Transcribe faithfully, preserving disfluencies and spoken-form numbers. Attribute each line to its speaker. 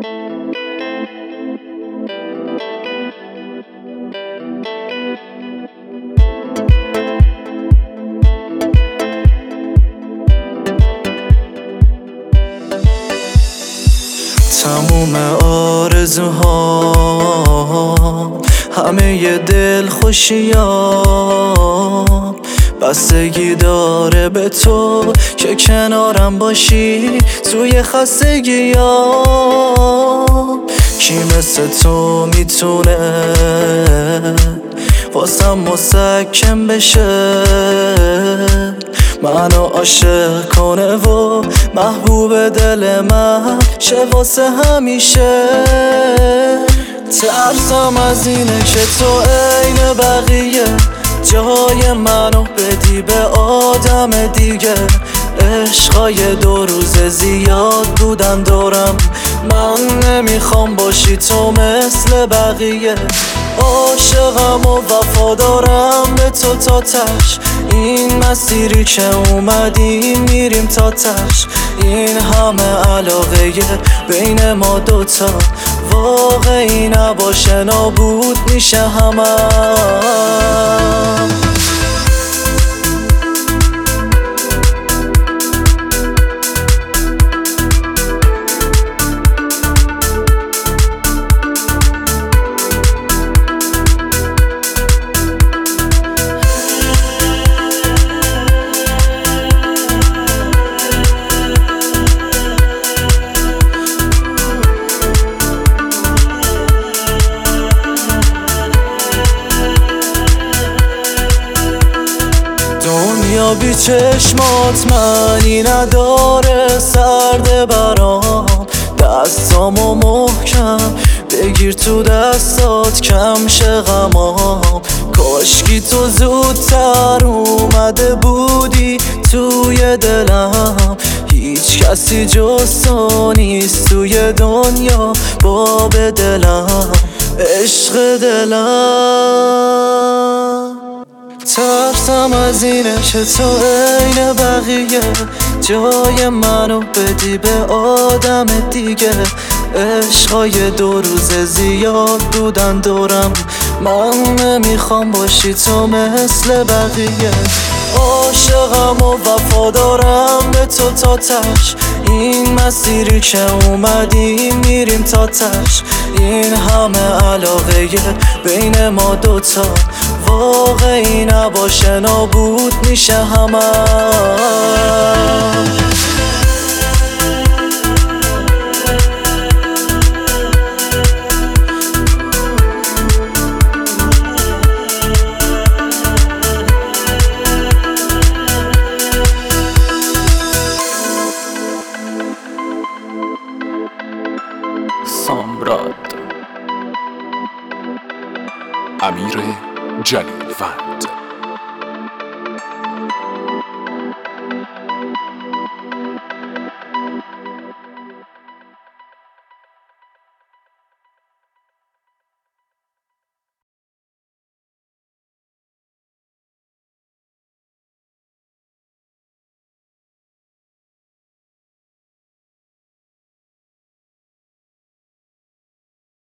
Speaker 1: تموم آرزوها همه ی دل خوشیام بستگی داره به تو که کنارم باشی توی خستگیام. کی مثل تو میتونه واسم مسکن بشه، منو عاشق کنه و محبوب دل من شه واسه همیشه. ترسم از اینه که تو عین بقیه جای منو بدی به آدم دیگه. عشقای دو روز زیاد بودن دورم، من نمیخوام باشی تو مثل بقیه. عاشقم و وفادارم به تو تا تش، این مسیری که اومدیم میریم تا تش. این همه علاقه بین ما دوتا واقعی نباشه نابود میشه همه. دنیا بی چشمات معنی نداره، سرده برام دستامو محکم بگیر تو دستات کم شه غمام. کاشکی تو زودتر اومده بودی توی دلم، هیچ کسی جز تو نیست توی دنیا باب دلم عشق دلم. ترسم از اینه که تو عین بقیه جای منو بدی به آدم دیگه. عشقای دو روز زیاد بودن دورم، من نمیخوام باشی تو مثل بقیه. عاشقم و وفادارم به تو تا تش، این مسیری که اومدیم میریم تا تش. این همه علاقه بین ما دوتا واقعی نباشه نابود میشه همه.